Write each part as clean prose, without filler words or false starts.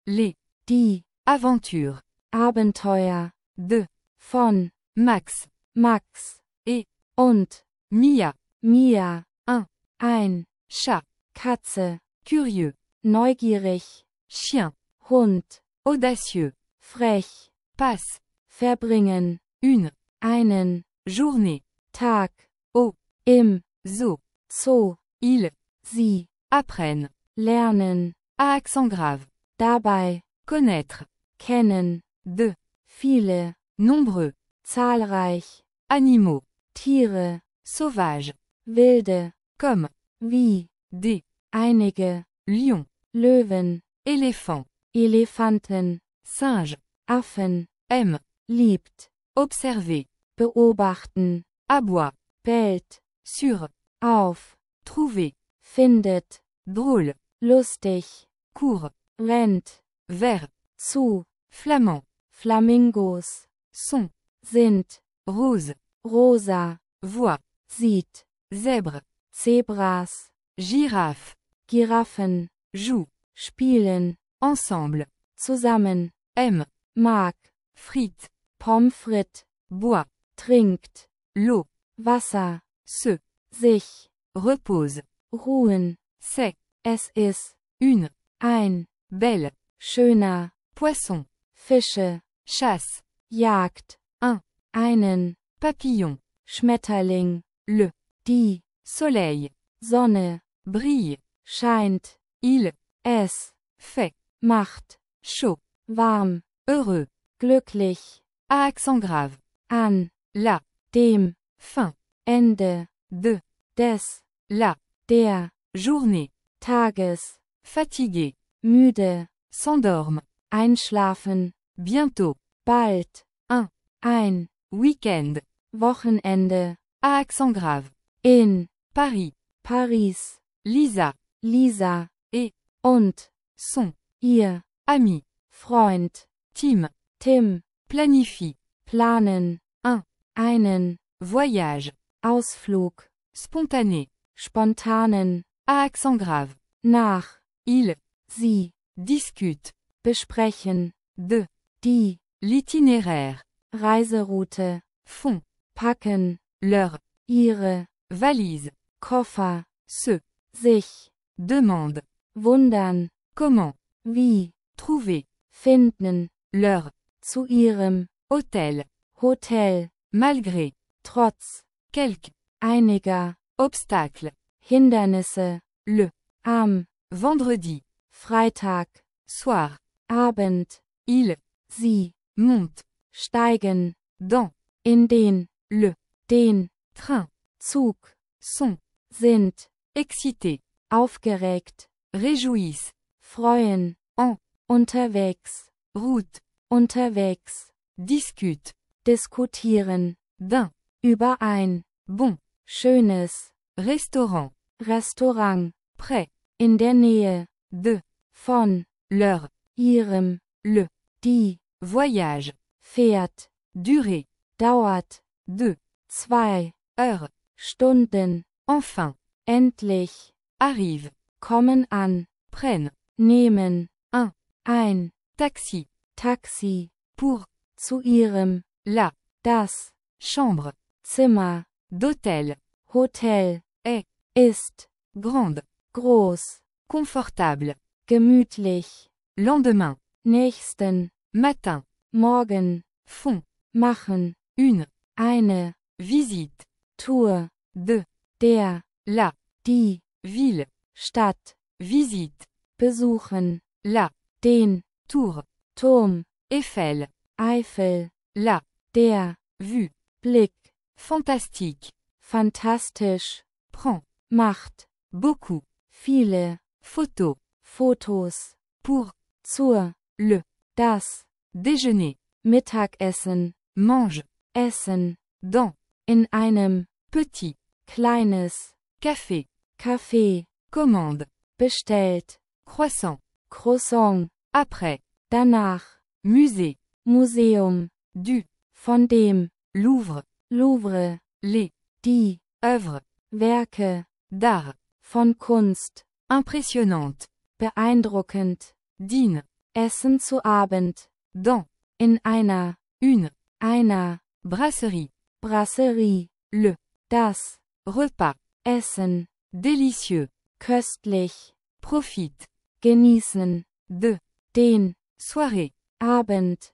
les die aventures Abenteuer de von Max Max et und Mia, Mia. un Ein chat Katze, curieux, neugierig, chien Hund, audacieux, frech, passe verbringen, une einen journée Tag au im zoo. Zoo. Ils Sie apprennent lernen à accent grave, dabei connaître kennen de viele, nombreux zahlreich, animaux Tiere, sauvages, wilde, comme wie des einige, lions, Löwen, éléphants, Elefanten, singes, Affen, aiment liebt, observer, beobachten, aboie, bellt, sur, auf, trouver, findet, drôle, lustig, court, rennt, vers, zu, flamand, Flamingos, sont, sind, rose, rosa, voit, sieht, zèbre, Zebras, girafe, Giraffen, joue, spielen, ensemble, zusammen, aime, mag, frites, Pommes frites, boit, trinkt, l'eau, Wasser, se, sich, repose, ruhen, c'est, es ist, une, ein, belle, schöner, poisson, Fische, chasse, Jagd, einen, papillon, Schmetterling, le, die, soleil, Sonne, brille, scheint, il, es, fait, macht, chaud, warm, heureux, glücklich, à accent grave, an, la, dem, fin, Ende, de, des, la, der, journée, Tages, fatigué, müde, s'endorme, einschlafen, bientôt, bald, ein, week-end, Wochenende, à accent grave, in, Paris, Paris, Lisa, Lisa, et, und, son, ihr, ami, Freund, Tim, Tim, planifie, planen, einen, voyage, Ausflug, spontané, spontanen, à accent grave, nach, il, sie, discute, besprechen, de, die, l'itinéraire, Reiseroute, font, packen, leur, ihre, valise, Koffer, se, sich, demande, wundern, comment, wie, trouver, finden, leur, zu ihrem, hôtel, Hotel, malgré, trotz, quelques, einiger, obstacles, Hindernisse, le, am, vendredi, Freitag, soir, Abend, il, sie, monte, steigen, dans, in den, den, train, Zug, sont, sind, excités, aufgeregt, réjouissent, freuen, en, unterwegs, route, unterwegs, discute, diskutieren, d'un, über ein, bon, schönes, restaurant, Restaurant, près, in der Nähe, de, von, leur, ihrem, le, die, voyage, fährt, durée, dauert, 2 2 heures, Stunden, enfin, endlich, arrive, kommen an, prennent, nehmen, un, ein, taxi, Taxi, pour, zu ihrem, la, das, chambre, Zimmer, d'hôtel, Hotel, est, ist, grande, groß, confortable, gemütlich, lendemain, nächsten, matin, morgen, font, machen, une, eine, visite, Tour, de, der, la, die, ville, Stadt, visite, besuchen, la, den, tour, Turm, Eiffel, Eifel, la, der, vue, Blick, fantastique, fantastisch, prend, macht, beaucoup, viele, photos, Fotos, pour, zur, le, das, déjeuner, Mittagessen, mange, Essen, dans, in einem, petit, kleines, café, Café, commande, bestellt, croissant, Croissant, après, danach, musée, Museum, du, von dem, Louvre, Louvre, les, die, œuvres, Werke, d'art, von Kunst, impressionnante, beeindruckend, dîne, Essen zu Abend. Dans. In einer. Einer. Brasserie. Brasserie. Le. Das. Repas. Essen. Délicieux. Köstlich. Profite. Genießen. De. Den. Soirée. Abend.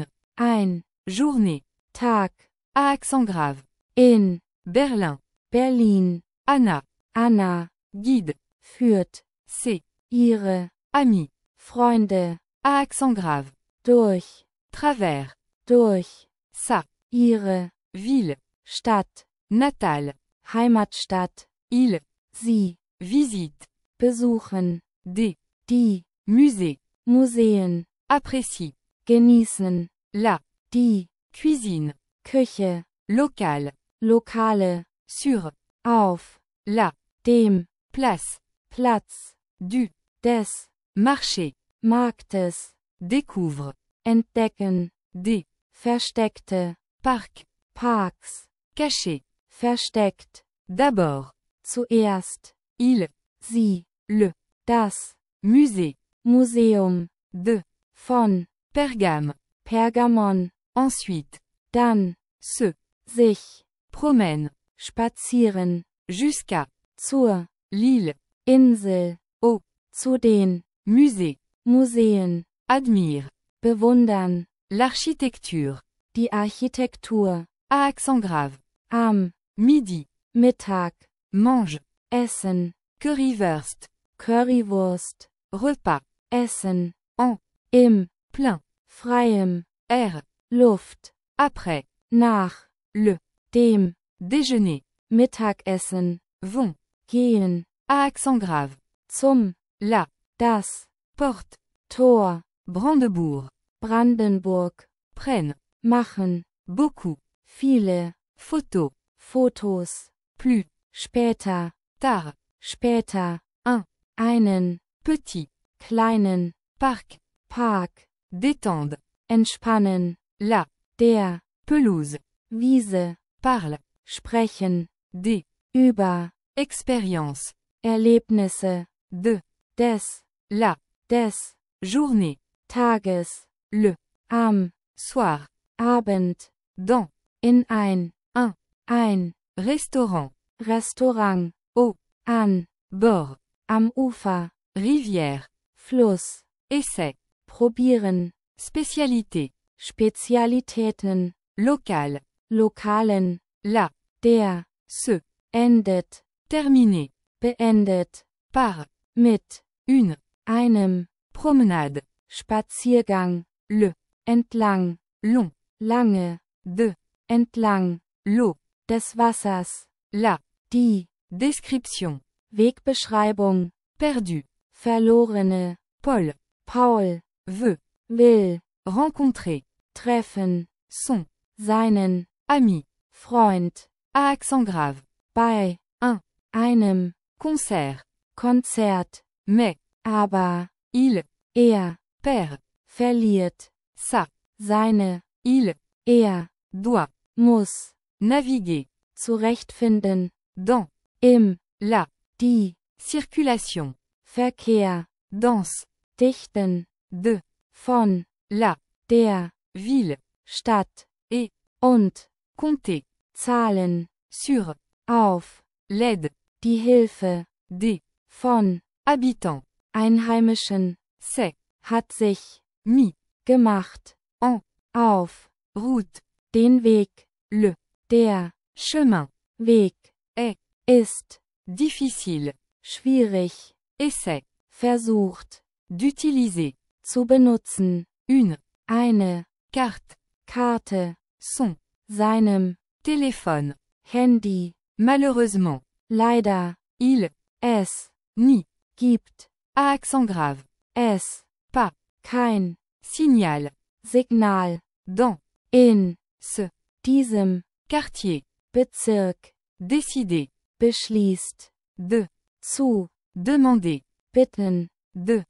Ein. Journée. Tag. À accent grave. In. Berlin. Berlin. Anna. Anna. Guide. Führt. C'est. Ihre. Ami. Freunde. À accent grave. Durch. Travers. Durch. Sa. Ihre. Ville. Stadt. Natale. Heimatstadt. Il. Sie. Visite. Besuchen. Des. Die. Musées. Museen. Apprécie. Genießen. La. Die. Cuisine. Küche. Locale. Lokale. Sur. Auf. La. Dem. Place. Platz. Du. Des. Marché. Marktes. Découvre. Entdecken. Des. Versteckte. Parcs. Parks. Caché. Versteckt. D'abord. Zuerst. Il. Sie. Le. Das. Musée. Museum. De. Von. Pergame. Pergamon. Ensuite. Dann. Se. Sich. Promène. Spazieren. Jusqu'à. Zur. L'île. Insel. Au. Zu den. Musée. Museen. Admire. Bewundern. L'architecture. Die Architektur. À accent grave. Am. Midi. Mittag. Mange. Essen. Currywurst. Currywurst. Repas. Essen. En. Im. Plein. Freiem. Air. Luft. Après. Nach. Le. Dem. Déjeuner. Mittagessen. Vont. Gehen. À accent grave. Zum. La. Das. Porte. Tor. Brandebourg. Brandenburg. Prennent. Machen. Beaucoup. Viele. Photos. Fotos. Plus. Später. Tard. Später. Un. Einen. Petit. Kleinen. Parc. Park. Détende. Entspannen. La. Der. Pelouse. Wiese. Parle. Sprechen. Des. Über. Expérience. Erlebnisse. De. Des. La. Des. Journée. Tages. Le. Am. Soir. Abend. Dans. In ein. Un. Ein. Restaurant. Restaurant. Au. An. Bord. Am Ufer. Rivière. Fluss. Essai. Probieren. Spécialité. Spezialitäten. Local. Lokalen. La. Der. Se. Endet. Terminé. Beendet. Par. Mit. Une. Einem. Promenade. Spaziergang. Le. Entlang. Long. Lange. De. Entlang. L'eau. Des Wassers. La. Die. Description. Wegbeschreibung. Perdu. Verlorene. Paul. Paul. Veut. Will. Rencontrer. Treffen. Son. Seinen. Ami. Freund. À accent grave. Bei. Un. Einem. Concert. Konzert. Mais. Aber. Il. Er. Perd. Verliert. Ça. Seine. Il. Er. Doit. Muss. Naviguer. Zurechtfinden. Dans. Im. La. Die. Circulation. Verkehr. Danse. Dichten. De. Von. La. Der. Ville. Stadt. Et. Und. Compter. Zahlen. Sur. Auf. L'aide. Die Hilfe. Des. Von. Habitants. Einheimischen. C'est. Hat sich. Mis. Gemacht. En. Auf. Route. Den Weg. Le. Der. Chemin. Weg. Est. Ist. Difficile. Schwierig. Essaie. Versucht. D'utiliser. Zu benutzen. Une. Eine. Carte. Karte. Son. Seinem. Téléphone. Handy. Malheureusement. Leider. Il. Es. Ni. Gibt. À accent grave. Es. Pas. Kein. Signal. Signal. Dans. In. Ce. Diesem. Quartier. Bezirk. Décider. Beschließt. De. Zu. Demander. Bitten. De.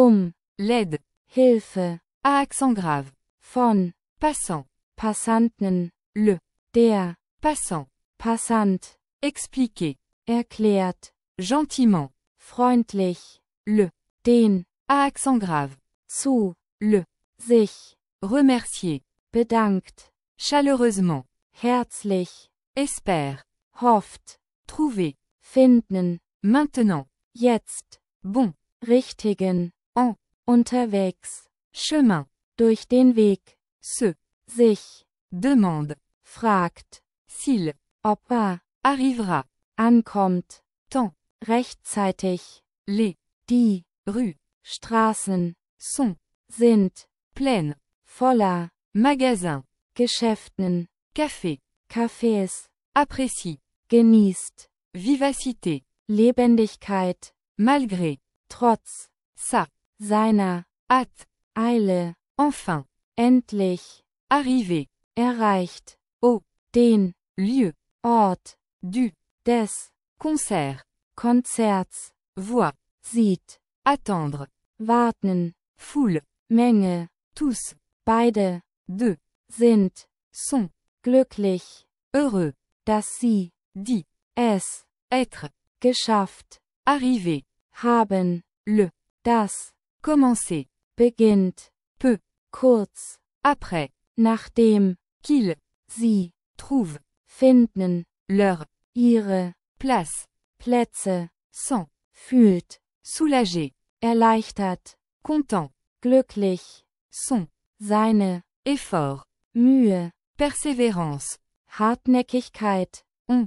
L'aide. Hilfe. À accent grave. Von. Passant. Passanten. Le. Der. Passant. Passant. Expliquer. Erklärt. Gentiment. Freundlich. Le. Den. À accent grave. zu, le, sich, remercier, bedankt, chaleureusement, herzlich, espère, hofft, trouver, finden, maintenant, jetzt, bon, richtigen, en, unterwegs, chemin, durch den Weg, se, sich, demande, fragt, s'il, ob arrivera, ankommt, temps, rechtzeitig, les, die, rues, Straßen, sont, sind, pleines, voller, magasins, Geschäften, café, Cafés, apprécie, genießt, vivacité, Lebendigkeit, malgré, trotz, sa, seiner, hâte, Eile, enfin, endlich, arriver, erreicht, au, den, lieu, Ort, du, des, concert, Konzerts, voix, sieht, attendre, warten, foule, Menge, tous, beide, deux, sind, sont, glücklich, heureux, dass sie, dit, es, être, geschafft, arriver, haben, le, das, commencer, beginnt, peu, kurz, après, nachdem, qu'il, sie, trouve, finden, leur, ihre, place, Plätze, sans, fühlt, soulagé, erleichtert, content, glücklich, son, seine, effort, Mühe, persévérance, Hartnäckigkeit,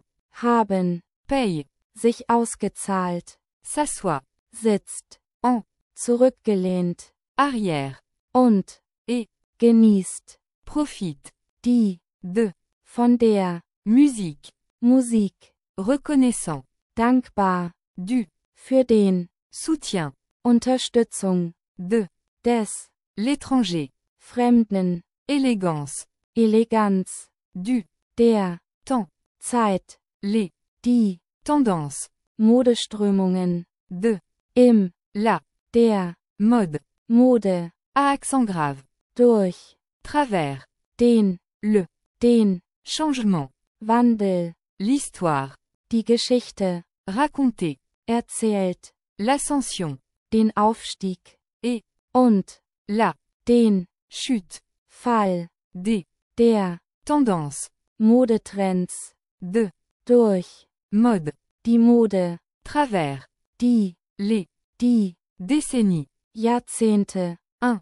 haben, paye, sich ausgezahlt, s'assoit, sitzt, en, zurückgelehnt, arrière, und, et, genießt, profite, die, de, von der, musique, Musik, reconnaissant, dankbar, du, für den, soutien, Unterstützung, de, des, l'étranger, Fremden, élégance, Eleganz, du, der, temps, Zeit, les, die, tendances, Modeströmungen, de, im, la, der, mode, Mode, à accent grave, durch, travers, den, le, den, changement, Wandel, l'histoire, die Geschichte, raconter, erzählt, l'ascension, den Aufstieg, et, und, la, den, chute, Fall, des, der, tendances, Modetrends, de, durch, mode, die Mode, travers, die, les, die, décennies, Jahrzehnte,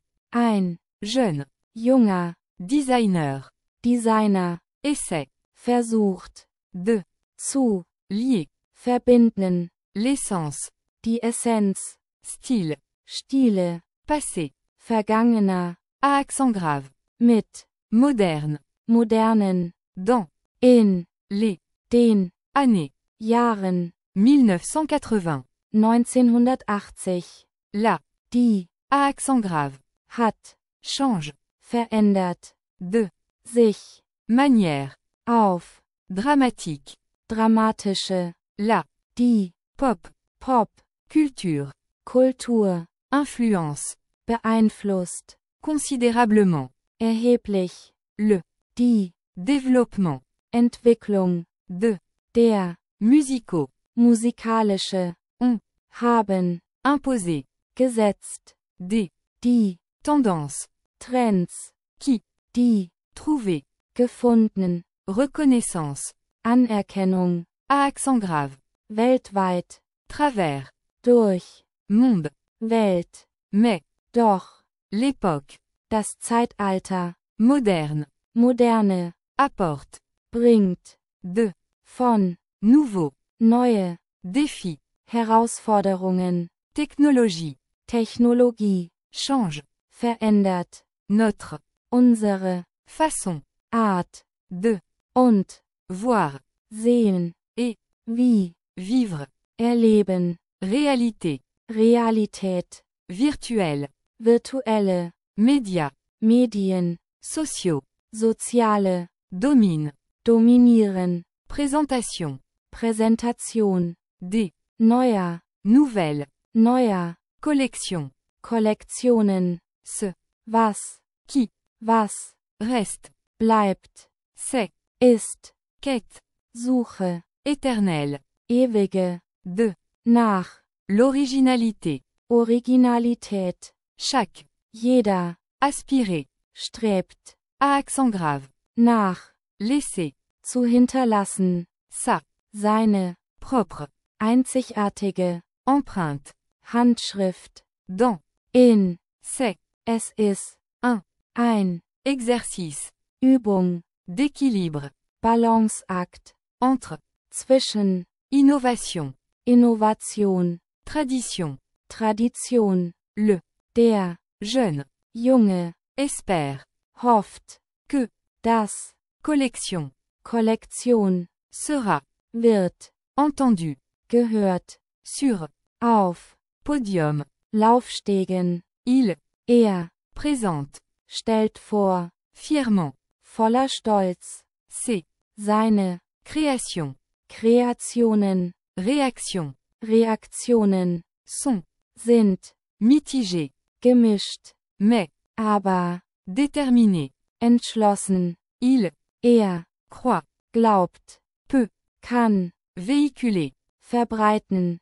ein, jeune, junger, designer, Designer, essai, versucht, de, zu, lier, verbinden, l'essence, die Essenz, style, Stile, passé, vergangener, à accent grave, mit, moderne, modernen, dans, in, les, den, années, Jahren, 1980, 1980, la, die, à accent grave, hat, change, verändert, de, sich, manière, auf, dramatique, dramatische, la, die, pop, Pop, culture, Kultur, influence, beeinflusst, considérablement, erheblich, le, die, développement, Entwicklung, de, der, musicaux, musikalische, haben, imposé, gesetzt, des, die, tendances, Trends, qui, die, trouver, gefunden, reconnaissance, Anerkennung, à accent grave, weltweit, travers, durch, monde, Welt, mais, doch, l'époque, das Zeitalter, moderne, moderne, apporte, bringt, de, von, nouveau, neue, défi, Herausforderungen, technologie, Technologie, change, verändert, notre, unsere, façon, Art, de, und, voir, sehen, et, wie, vivre, erleben, réalité, Realität, virtuelle, virtuelle, médias, Medien, sociaux, soziale, domine, dominieren, présentation, Präsentation, des, neuer, nouvelles, neuer, collection, Kollektionen, ce, was, qui, was, reste, bleibt, c'est, ist, quête, Suche, éternelle, ewige, de, nach, l'originalité, Originalität, chaque, Jeder. Aspirer. Strebt. À accent grave. Nach. Laisser. Zu hinterlassen. Sa. Seine. Propre. Einzigartige. Empreinte. Handschrift. Dans. In. C'est. Es ist. Ein. Exercice. Übung. D'équilibre. Balanceakt. Entre. Zwischen. Innovation. Innovation. Tradition. Tradition. Le. Der. Jeune. Junge. Espère. Hofft. Que. Das. Collection. Kollektion. Sera. Wird. Entendu. Gehört. Sur. Auf. Podium. Laufstegen. Il. Er. Présente. Stellt vor. Fièrement. Voller Stolz. C'est. Seine. Création. Kreationen. Réaction. Reaktionen. Sont. Sind. Mitigé. Gemischt. Mais. Aber. Déterminé. Entschlossen. Il. Er. Croit. Glaubt. Peut. Kann. Véhiculer. Verbreiten.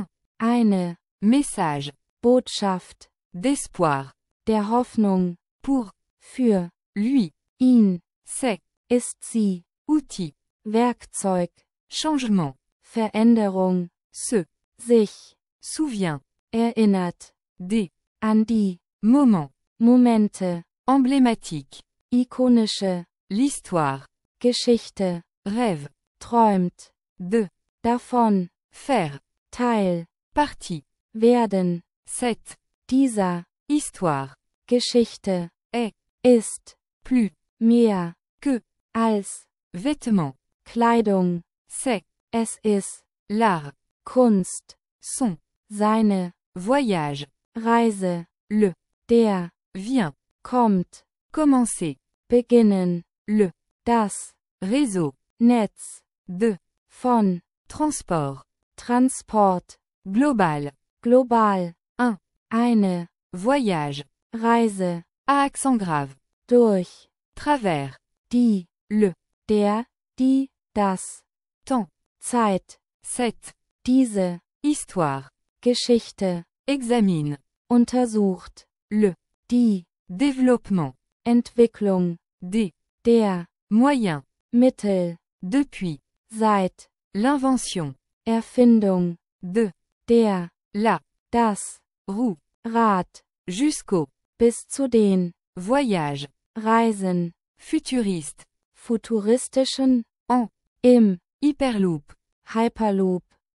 Eine. Message. Botschaft. D'espoir. Der Hoffnung. Pour. Für. Lui. Ihn. C'est. Ist sie. Outil. Werkzeug. Changement. Veränderung. Se. Sich. Souvient. Erinnert. Des. An die. Moments. Momente. Emblématiques. Ikonische. L'histoire. Geschichte. Rêve. Träumt. De. Davon. Faire. Teil. Partie. Werden. Cette. Dieser. Histoire. Geschichte. Est. Ist. Plus. Mehr. Que. Als. Vêtements. Kleidung. C'est. Es ist. L'art. Kunst. Son. Seine. Voyage. Reise. Le. Der. Vient. Kommt. Commencer. Beginnen. Le. Das. Réseau. Netz. De. Von. Transport. Transport. Global. Global. Un. Eine. Voyage. Reise. À accent grave. Durch. Travers. Die. Le. Der. Die. Das. Temps. Zeit. Cette. Diese. Histoire. Geschichte. Examine. Untersucht. Le. Die. Développement. Entwicklung. Des. Der. Moyens. Mittel. Depuis. Seit. L'invention. Erfindung. De. Der. La. Das. Roue. Rad. Jusqu'au. Bis zu den. Voyage. Reisen. Futuriste. Futuristischen. En. Im. Hyperloop. Hyperloop.